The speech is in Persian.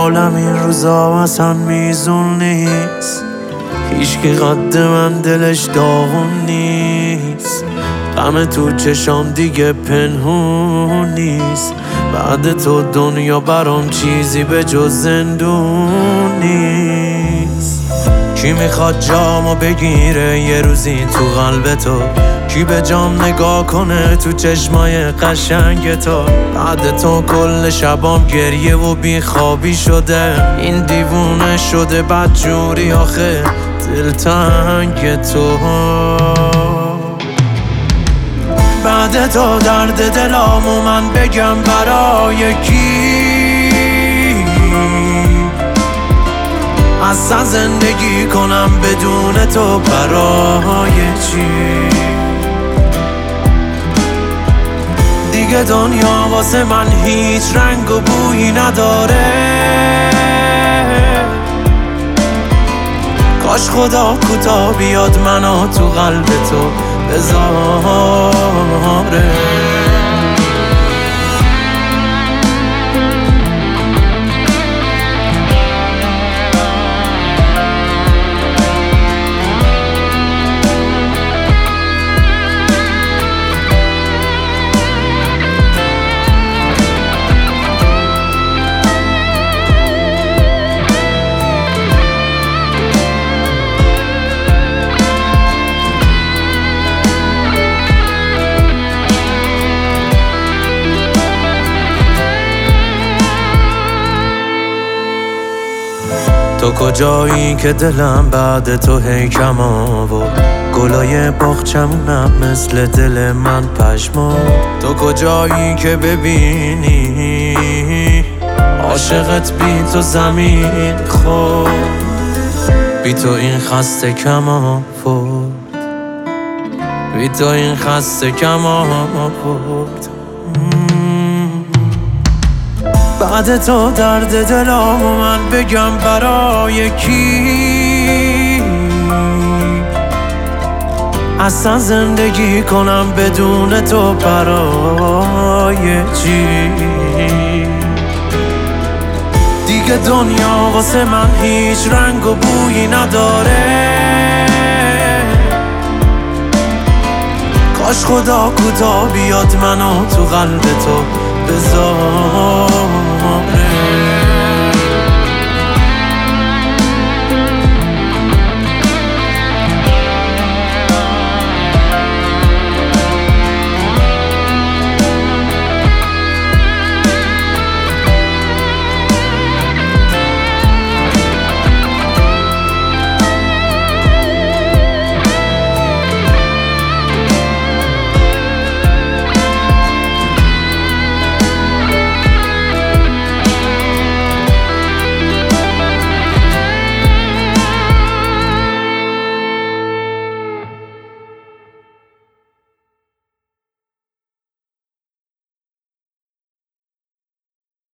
حالم این روزا اصلا میزون نیست، هیچکی قد من دلش داغون نیست. غم تو چشام دیگه پنهون نیست، بعد تو دنیا برام چیزی به جز زندون نیست. کی میخواد جامو بگیره یه روزی تو قلب تو؟ کی به جام نگاه کنه تو چشمای قشنگ تو؟ بعد تو کل شبام گریه و بیخوابی شده، این دیوونه شده بدجوری آخه دلتنگ تو. بعد تو درد دلامو من بگم برای کی؟ اصلا زندگی کنم بدون تو برای چی؟ دیگه دنیا واسه من هیچ رنگ و بویی نداره. کاش خدا کوتاه بیاد منو تو قلب تو بذاره. تو کجایی که دلم بعد تو هی کم آورد؟ گلای باغچمونم مثل دل من پشمرد. تو کجایی که ببینی عاشقت بی تو زمین خورد؟ بی تو این خسته کم آورد، بی تو این خسته کم آورد. بعد تو درد دلامو من بگم برای کی؟ اصلا زندگی کنم بدون تو برای چی؟ دیگه دنیا واسه من هیچ رنگ و بویی نداره. کاش خدا کوتاه بیاد منو تو قلب تو بذاره.